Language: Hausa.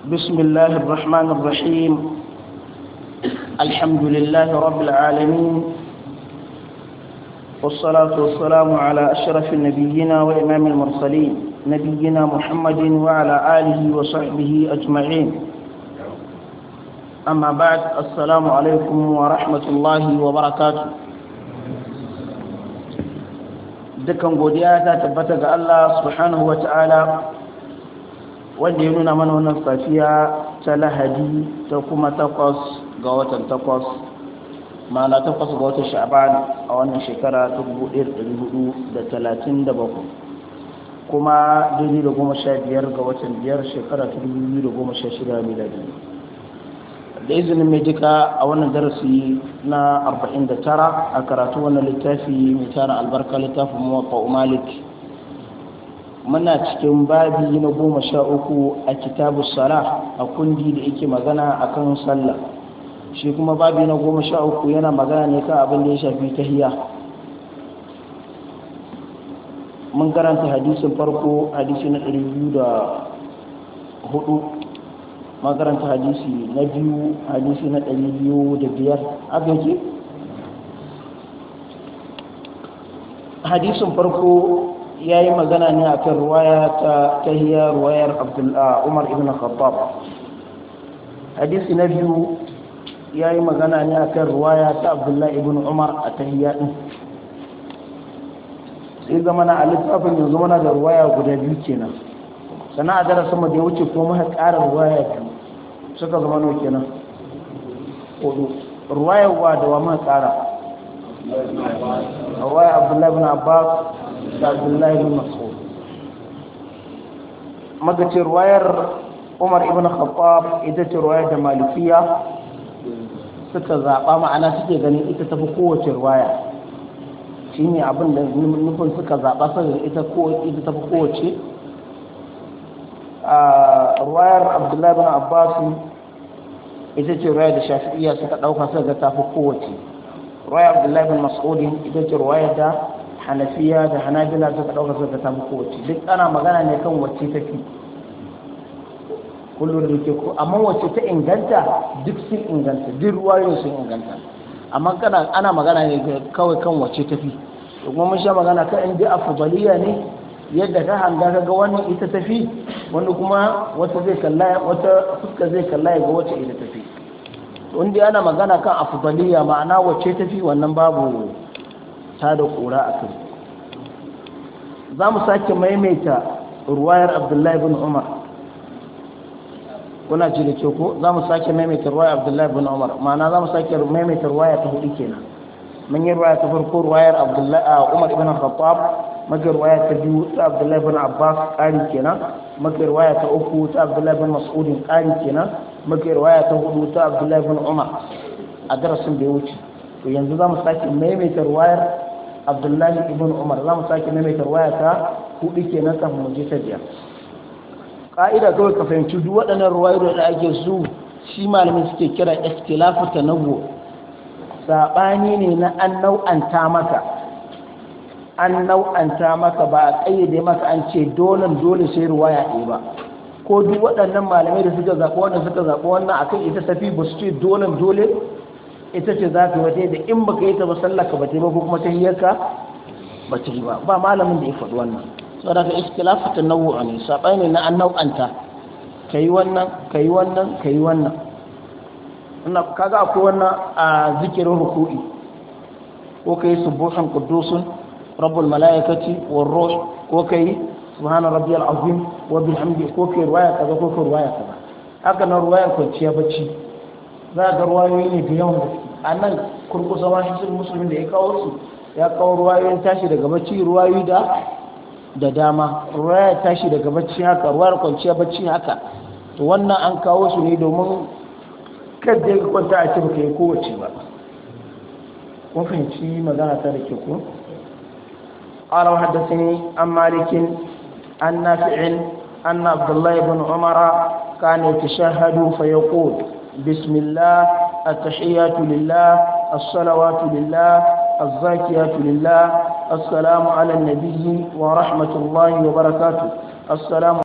بسم الله الرحمن الرحيم. الحمد لله رب العالمين، والصلاة والسلام على أشرف النبيين وإمام المرسلين نبينا محمد وعلى آله وصحبه أجمعين. أما بعد، السلام عليكم ورحمة الله وبركاته. dukkan godiya ta tabbata ga Allah subhanahu wa ta'ala, wanda ya nuna mana wannan safiya ta Lahadi ta kuma 8 ga watan 8 ma'ana 8 ga watan Sha'ban a wannan shekara ta 1437, kuma daidai da 15 ga watan 5 shekara ta 2016 miladi. Da izinin mai duka a wannan darasi na 49 a karatu wannan littafi mai tara albarka, littafin Muwatta Malik. Muna cikin babi na 13 a kitabu salah, a kundi da yake magana akan sallah. Shi kuma babi na 13 yana magana ne kan abin da ya shafi tahiyya. Mun karanta hadisin farko, hadisi na 204, makaranta hadisi na biyu, hadisi na 205. haka yake. Hadisin farko ya yi magana ne akan ruwaya ta tahiyya, ruwayar Umar ibn Khattab. Hadisi na biyu ya yi magana ne akan ruwaya ta Abdullahi ibn Umar a tahiyya din. Sai zamana a littafin yanzu mana da ruwaya guda biyu kenan. Sana a darasin mu da ya wuce ko muka ƙara ruwaya biyu, suka zama nawa kenan? 4. ruwayar wa da wa muka ƙara? ruwayar Abdullahi ibn Abbas da Abdullahi ibn Mas'ud. Magace ruwayar Umar ibn Khattab ita ce ruwayar da Malikiya suka zaɓa, ma'ana suke ganin ita tafi kowace ruwaya. Shine abin da nufin suka zaɓa saboda ita tafi kowace. ruwayar Abdullahi bin Abbas ita ce ruwayar da Shafi'iyya suka dauka suka ga tafi kowace. ruwayar Abdullahi bin Mas'ud ita ce ruwayar da Hanafiya da Hanabila suka dauka suka ga tafi kowace. Duk ana magana ne kan wacce tafi, kullum da ke ko, amma wacce ta inganta duk sun inganta, duk ruwayoyin sun inganta, amma ana magana ne kawai kan wacce tafi. kuma mun sha magana kan inda afdaliya ne, yadda ka hanga ka ga wannan ita tafi, wani kuma wata fuska zai kalla ya ga wacce ita tafi. Wanda ana magana kan afdaliya, ma'ana wacce tafi, wannan babu ta da kura a kai. Za mu sake maimaita ruwayar Abdullahi bin Umar. Kuna ji da ke ko? Za mu sake maimaita ruwayar Abdullahi bin Umar, ma'ana za mu sake maimaita ruwaya ta 4 kenan. mun yi ruwaya ta farko ruwayar Umar ibn Khattab, maka ruwaya ta 2 ta Abdullahi ibn Abbas ƙari kenan, maka ruwaya ta 3 ta Abdullahi ibn Mas'ud ƙari kenan, maka ruwaya ta 4 ta Abdullahi ibn Umar a darasin da ya wuce. To yanzu za mu sake maimaita ruwayar Abdullahi ibn Umar, za mu sake maimaita ruwaya ta 4 kenan kafin mu je ta 5. Ƙa'ida kawai ka fahimci duk waɗannan ruwayoyi da ake su, shi malamin suke kira ikhtilafu tanawwu. Saɓani ne na an nau'anta maka, ba a ƙayyade maka an ce dole sai ruwaya ɗaya ba. Ko duk waɗannan malamai da suka zaɓi wannan akan ita tafi, ba su ce dole ita ce za ta wata da in baka yi ta ba sallaka ba ta yi ba, ko kuma ta hiyarka ba ta yi ba. Ba malamin da ya faɗi wannan. Saboda ka ikhtilafu tanawwu ne, saɓani ne na an nau'anta, kai wannan kaga akwai wannan a zikirin ruku'i, ko kai subuhan qudusun rabbul malaikati war ruh, ko kai subhana rabbiyal azim wa bihamdi, ko kai ruwaya kaza ko kai ruwaya kaza. haka na ruwayar kwanciya bacci, za ga ruwayoyi ne da yawan gaske. a nan kurkusa ma shi musulmin da ya kawo su, ya kawo ruwayoyin tashi daga bacci, ruwayoyi da dama. ruwayar tashi daga bacci haka, ruwayar kwanciya bacci haka. to wannan an kawo su ne domin kadda ya kwanta a ce baka yi kowace ba. kun fahimci magana ta da ke ku? قال وحدثني عن مالك عن نافع أن عبد الله بن عمر كان يتشهد فيقول بسم الله التحيات لله الصلوات لله الزاكيات لله السلام على النبي ورحمة الله وبركاته السلام